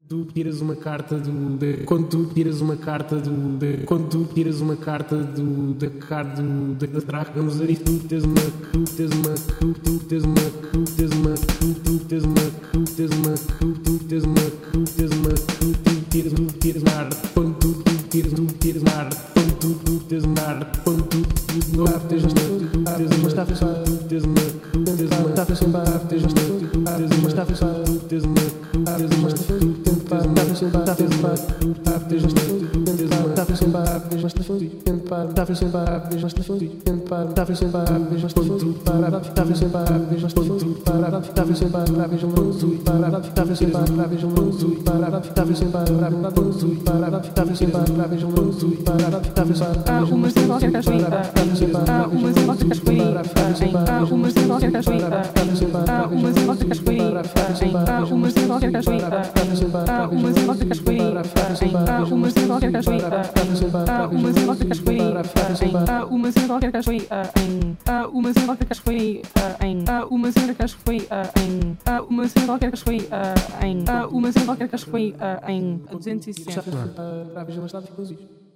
Tu tiras uma carta quando tu tiras uma carta quando tu tiras uma carta da carta da tragamos ali tu tens uma tu tens uma tu tens uma tu tens uma tu tens uma tu tens uma tu tens uma tu tens uma tu tiras mar quando tu tiras mar quando tu tens mar quando tu tens uma tu tens uma tu tens uma tu tens uma tu tens uma tu tens uma tu tens uma uma